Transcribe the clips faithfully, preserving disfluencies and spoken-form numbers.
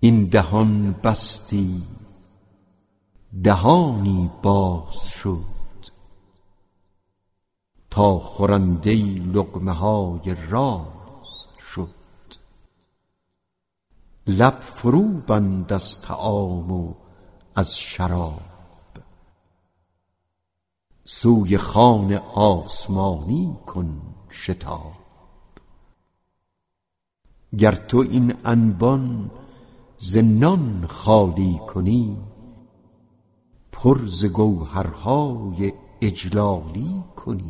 این دهان بستی دهانی باز شد، تا خورنده لقمه های راز شد. لب فرو بند از طعام و از شراب، سوی خوان آسمانی کن شتاب. گر تو این انبان ز نان خالی کنی، پر ز گوهرهای اجلالی کنی.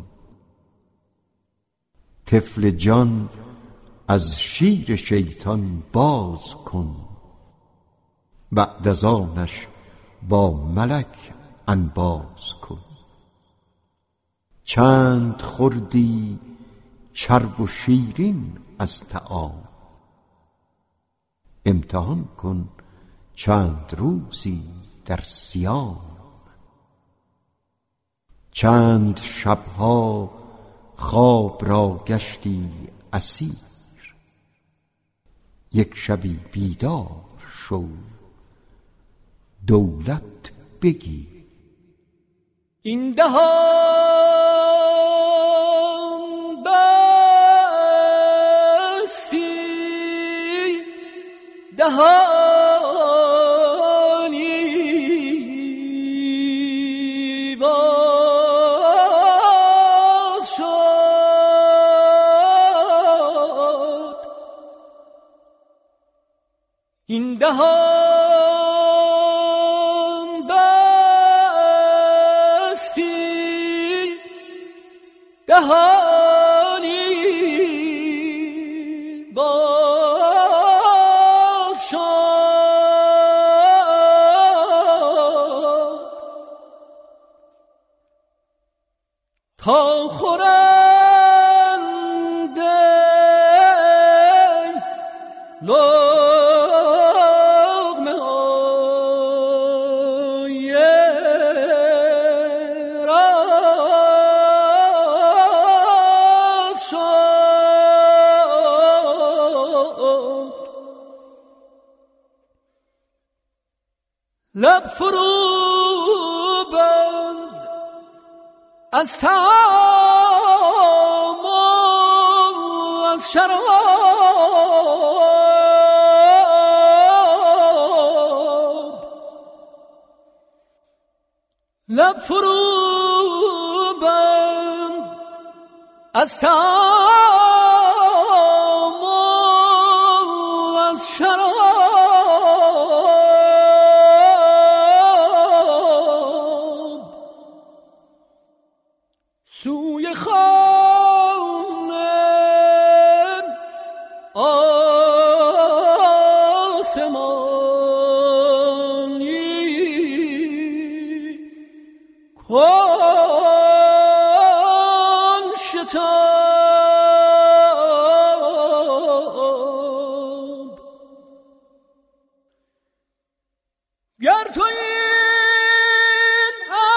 طفل جان از شیر شیطان باز کن، بعد از آنش با ملک انباز کن. چند خوردی چرب و شیرین از طعام، امتحان کن چند روزی در صیام. چند شبها خواب را گشتی اسیر، یک شبی بیدار شو دولت بگیر. این دهان بستی دهانی باز شد. این دهان بستی دهانی باز شد، تا خورنده لقمه های راز شد. لب فرو بند از طعام و از شراب. لب فرو بند از طعام و از شراب. سوی خوان آسمانی کن شتاب. گر تو این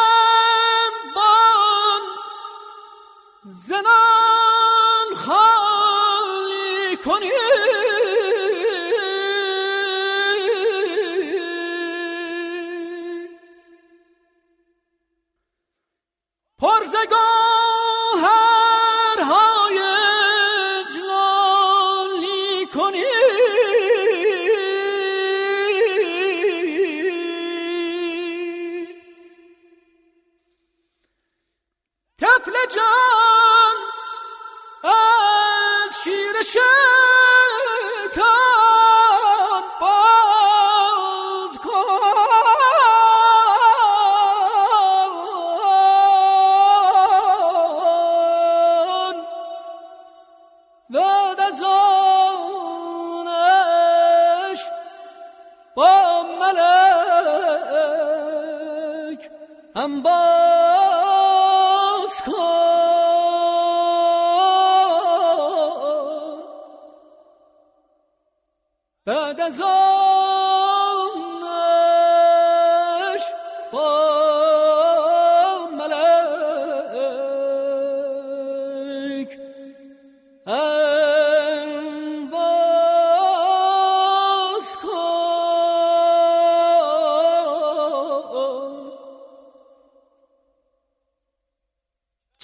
انبان ز نان خالی کنی، پر ز گوهرهای اجلالی کنی. طفل جان از شیر شیطان باز کن، بعد از آنش با ملک انباز کن. بعد از آنش با ملک انباز کن.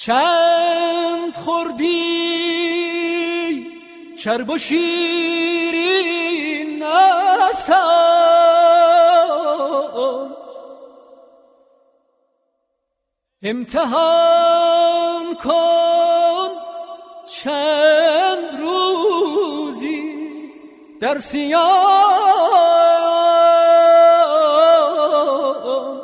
چند خوردی چرب و شیرین نستان، امتحان کن چند روزی در سیان،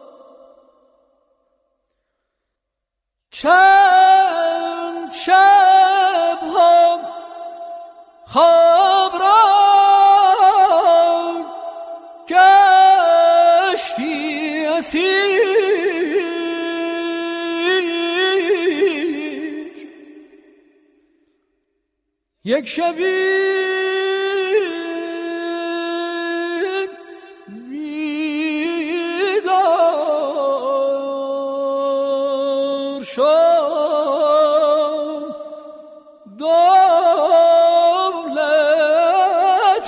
چند شب هم خواب را گشتی اسیر، یک شبی بیدار شد دولت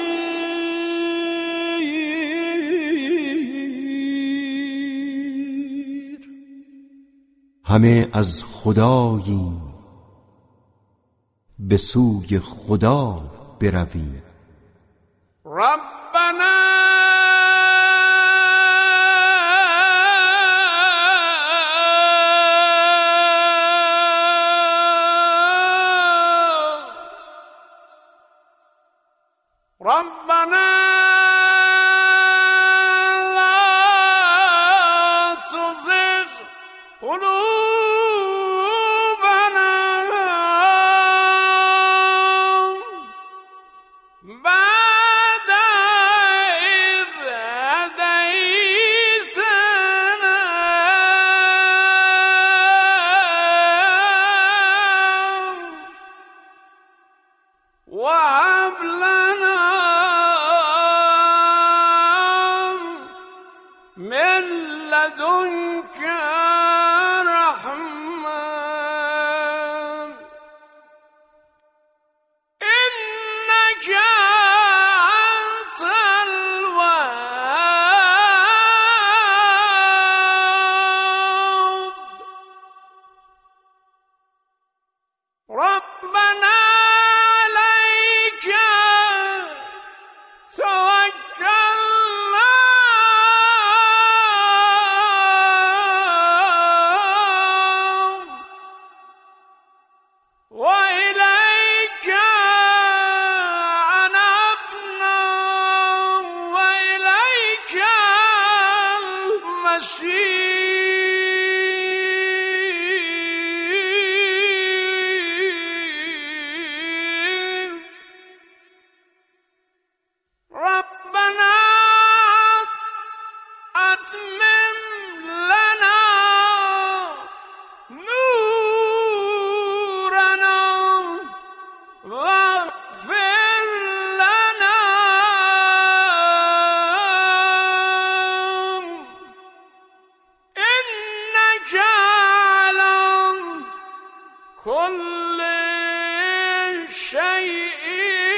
بگیر. همه از خدایی به سوی خدا برویم. ربنا ربنا لا تزغ قلوبنا بعد إذ هديتنا وهب لنا من لدنك رحمة إنك أنت الوهاب. ربنا عليك توكلنا وإليك أنبنا وإليك المصير. ربنا أتمم لنا نورنا واغفر لنا إنك على كل شيء